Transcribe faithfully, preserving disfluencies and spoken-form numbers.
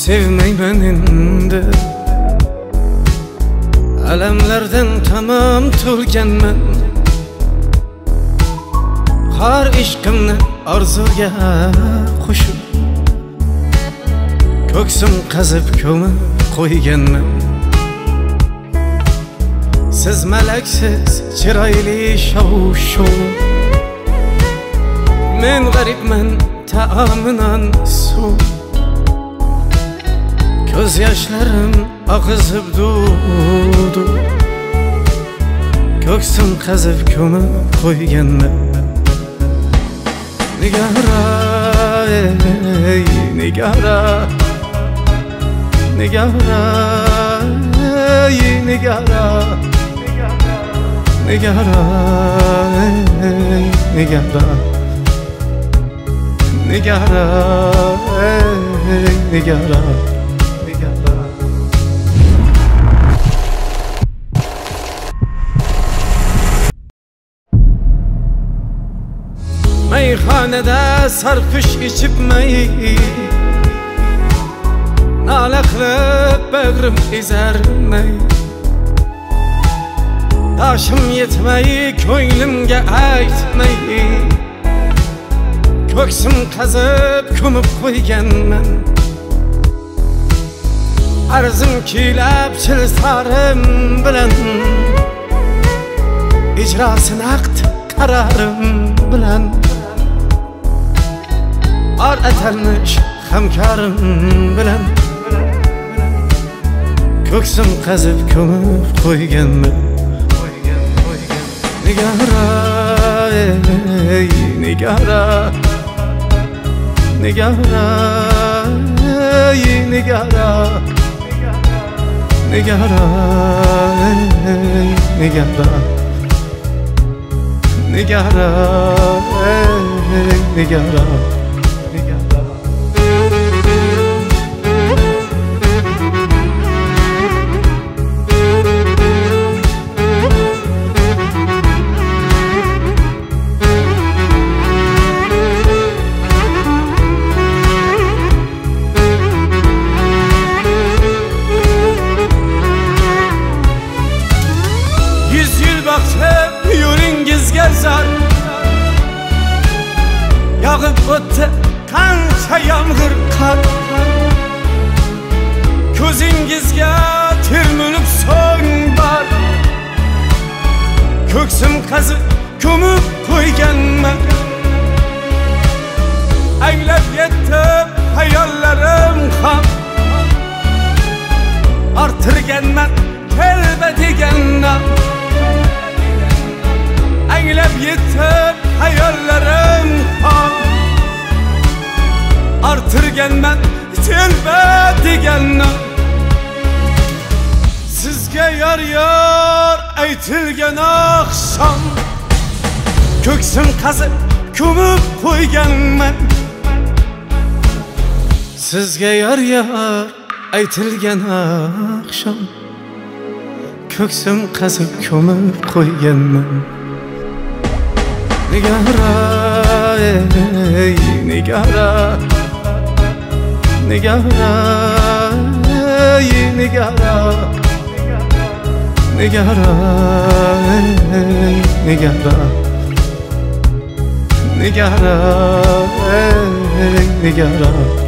sevmeymen endi. Alamlardan tamam to'lganman. Har ishqimni orzuga qo'shib, ko'ksim qazib ko'mib qo'yganman. Siz malaksiz chiroyli shov-shuv, men g'aribman taominan suv. Ko'z yoshlarim oqizib duv-duv, ko'ksim qazib ko'mib qo'yganman. Nigara, ey nigara, nigara, ey nigara, nigara, ey nigara, nigara, ey nigara. Meyhanede sarpiş içip mey, nala qilib bag'rim ezar ney. Taşım yetmey ko'nglimga aytmay, ko'ksim qazib ko'mib qo'yganman. Arzim kuylab chilsarim bilan, ijrosi naqd qararim bilan. Ar atalmish hamkorim bilan, ko'ksim qazib ko'mib qo'yganman. Nigara, ey nigara, nigara, ey nigara, nigara, ey nigara, nigara, ey nigara. Yo'lingizga zar yog'ib o'tdi qancha yomg'ir qor. Ko'zingizga termilib so'ng bor, ko'ksim qazib ko'mib qo'yganman. Anglab yetib hayollarim ham, orttirganman kelba deganman. Anglab yetib hayollarim ham, orttirganman telba deganman. Sizga yor yor aytilgan oqshom, ko'ksim qazib ko'mib qo'yganman. Sizga yor yor aytilgan oqshom, ko'ksim qazib ko'mib qo'yganman. Nigara, ey nigara, nigara, ey nigara, nigara, ey nigara, nigara, ey nigara.